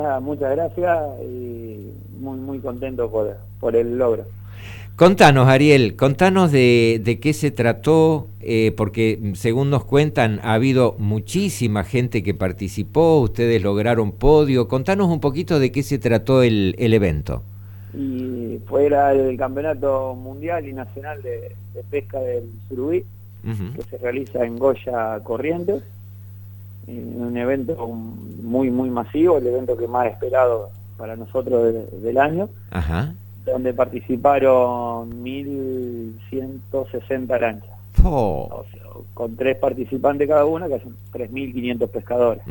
Muchas gracias y muy contento por el logro. Contanos, Ariel, contanos de qué se trató, porque según nos cuentan ha habido muchísima gente que participó, ustedes lograron podio. Contanos un poquito de qué se trató el evento. Y fuera el Campeonato Mundial y Nacional de Pesca del Surubí, que se realiza en Goya, Corrientes, un evento muy masivo, el evento que más esperado para nosotros del año. Ajá. Donde participaron 1.160 lanchas, o sea, con 3 participantes cada una, que son 3.500 pescadores.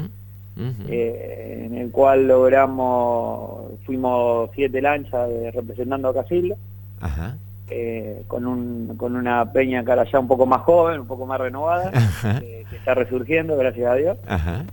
En el cual fuimos 7 lanchas representando a Casilda, con una peña cara ya un poco más joven, un poco más renovada, que está resurgiendo, gracias a Dios.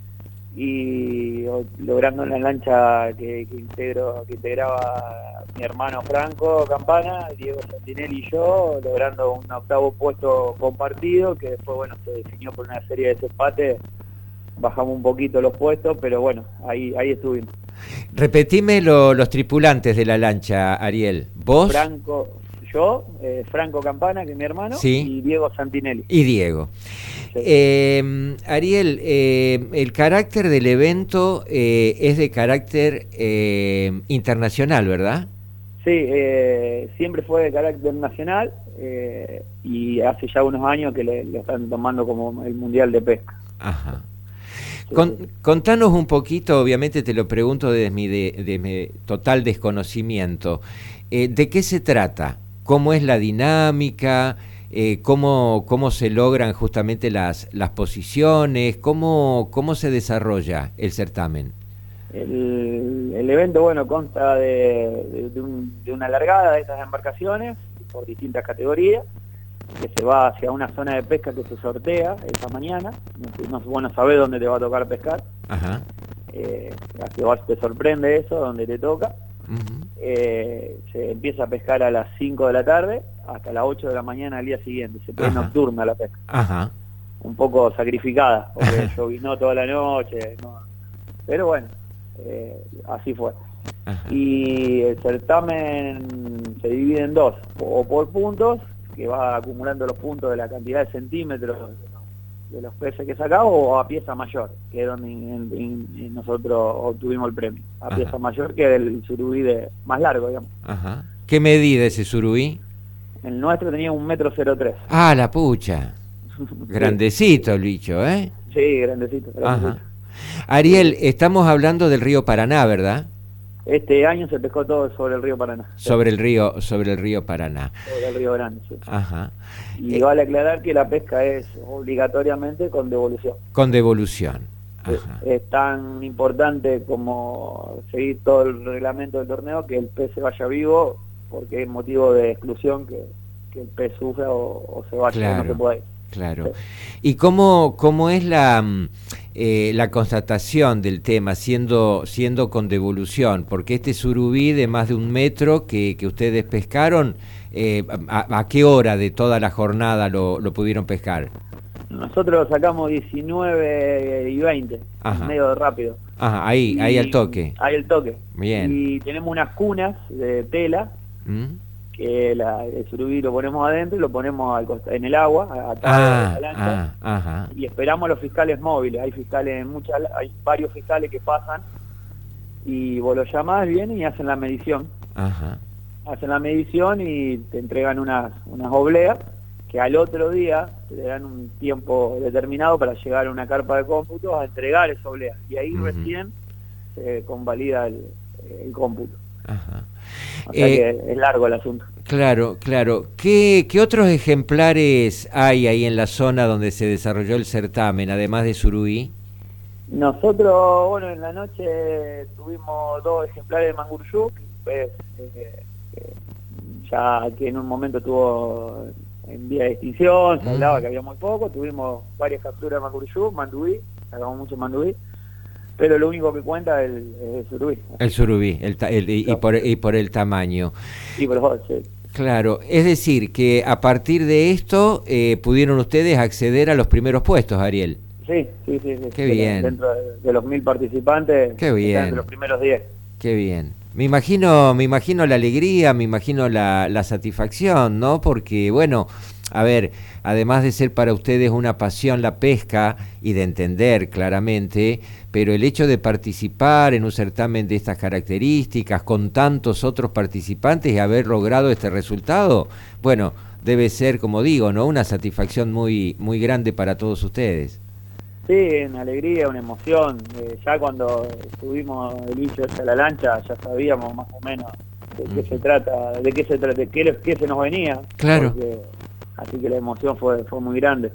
Y logrando una lancha que integraba mi hermano Franco Campana, Diego Santinelli y yo, logrando un 8º puesto compartido, que después se definió por una serie de desempates. Bajamos un poquito los puestos, pero ahí estuvimos. Repetime los tripulantes de la lancha, Ariel. ¿Vos? Franco Campana, que es mi hermano, ¿sí? Y Diego Santinelli. Y Diego. Sí. Ariel, el carácter del evento es de carácter internacional, ¿verdad? Sí, siempre fue de carácter nacional y hace ya unos años que le están tomando como el Mundial de Pesca. Ajá. Contanos un poquito, obviamente te lo pregunto desde mi total desconocimiento, ¿de qué se trata? ¿Cómo es la dinámica? ¿Cómo se logran justamente las posiciones? ¿Cómo se desarrolla el certamen? El evento, consta de una largada de estas embarcaciones por distintas categorías, que se va hacia una zona de pesca que se sortea esta mañana. No sabés dónde te va a tocar pescar. Ajá. Te sorprende eso, donde te toca. Se empieza a pescar a las 5 de la tarde hasta las 8 de la mañana al día siguiente. Se pone nocturna la pesca. Ajá. Un poco sacrificada, porque llovinó toda la noche, ¿no? Pero así fue. Ajá. Y el certamen se divide en 2, o por puntos, que va acumulando los puntos de la cantidad de centímetros de los peces que sacamos, o a pieza mayor, que es donde nosotros obtuvimos el premio. A pieza mayor, que es el surubí más largo, digamos. Ajá. ¿Qué medida ese surubí? El nuestro tenía 1,03 m. Ah, la pucha. Grandecito el bicho, ¿eh? Sí, grandecito. Ajá. Ariel, estamos hablando del río Paraná, ¿verdad? Este año se pescó todo sobre el río Paraná. Sobre el río Paraná. Sobre el río Grande, sí. Ajá. Y vale aclarar que la pesca es obligatoriamente con devolución. Con devolución. Ajá. Es tan importante como seguir todo el reglamento del torneo, que el pez se vaya vivo, porque es motivo de exclusión que el pez sufra o se vaya, claro, no se puede ir. Claro. Sí. ¿Y cómo es la constatación del tema, siendo con devolución? Porque este surubí de más de 1 metro que ustedes pescaron, ¿a qué hora de toda la jornada lo pudieron pescar? Nosotros lo sacamos 19:20, medio rápido. Ajá, ahí al toque. Ahí al toque. Bien. Y tenemos unas cunas de tela, que el surubí lo ponemos adentro y lo ponemos en el agua, atado a la lancha, y esperamos a los fiscales móviles. Hay varios fiscales que pasan y vos los llamás, vienen y hacen la medición. Hacen la medición y te entregan unas obleas, que al otro día te dan un tiempo determinado para llegar a una carpa de cómputo a entregar esa oblea, y ahí recién se convalida el cómputo. O sea que es largo el asunto. Claro. ¿Qué otros ejemplares hay ahí en la zona donde se desarrolló el certamen, además de surubí? Nosotros, en la noche tuvimos 2 ejemplares de mangurjú, ya que en un momento estuvo en vía de extinción, se hablaba que había muy poco. Tuvimos varias capturas de mangurjú, mandubí, sacamos mucho mandubí, pero lo único que cuenta es el surubí. El surubí, y por el tamaño. Sí, por favor, sí. Claro, es decir, que a partir de esto pudieron ustedes acceder a los primeros puestos, Ariel. Sí. Qué bien. Dentro de los 1000 participantes, qué bien. Están entre los primeros 10. Qué bien. Me imagino la alegría, me imagino la satisfacción, ¿no? Porque, bueno, a ver, además de ser para ustedes una pasión la pesca y de entender claramente, pero el hecho de participar en un certamen de estas características con tantos otros participantes y haber logrado este resultado, bueno, debe ser, como digo, ¿no? Una satisfacción muy, muy grande para todos ustedes. Sí, una alegría, una emoción. Ya cuando subimos el bicho a la lancha ya sabíamos más o menos de qué se trata, qué se nos venía. Claro. Así que la emoción fue muy grande.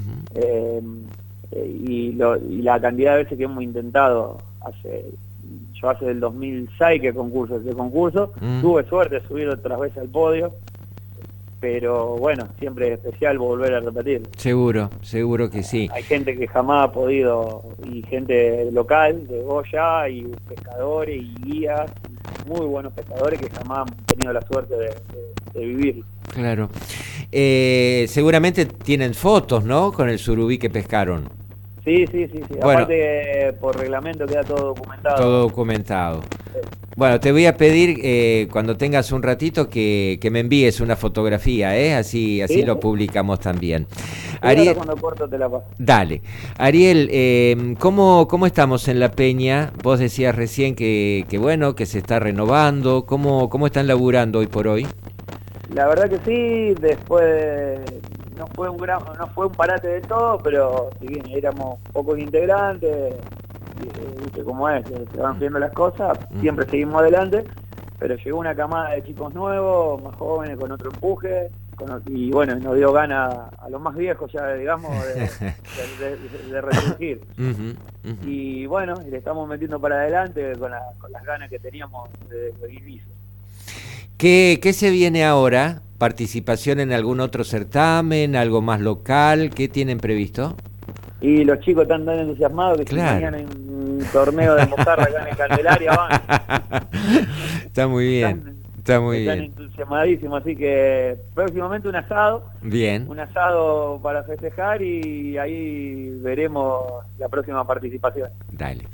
Y la cantidad de veces que hemos intentado, yo hace del 2006 que concurso, tuve suerte de subir otras veces al podio, pero bueno, siempre es especial volver a repetirlo. Seguro que sí. Hay gente que jamás ha podido, y gente local, de Goya, y pescadores, y guías, muy buenos pescadores que jamás han tenido la suerte de vivir. Claro. Seguramente tienen fotos, ¿no? Con el surubí que pescaron. Sí. Bueno, aparte por reglamento queda todo documentado. Todo documentado. Bueno, te voy a pedir cuando tengas un ratito que me envíes una fotografía, así ¿Sí? Lo publicamos también. Sí, Ariel, cuando corto te la paso. Dale. Ariel, ¿cómo estamos en la peña? Vos decías recién que bueno, que se está renovando. ¿Cómo están laburando hoy por hoy? La verdad que sí, después no fue un parate de todo, pero si bien éramos pocos integrantes, viste cómo es, se van viendo las cosas, siempre seguimos adelante, pero llegó una camada de chicos nuevos, más jóvenes, con otro empuje, y bueno, nos dio ganas a los más viejos ya, digamos, de resurgir. Y bueno, y le estamos metiendo para adelante con las ganas que teníamos de vivir. ¿Qué se viene ahora? ¿Participación en algún otro certamen, algo más local? ¿Qué tienen previsto? Y los chicos están tan entusiasmados que claro. Si mañana hay un torneo de mojarra acá en el Candelaria van. Está muy bien. Están entusiasmadísimos, así que próximamente un asado. Bien. Un asado para festejar y ahí veremos la próxima participación. Dale.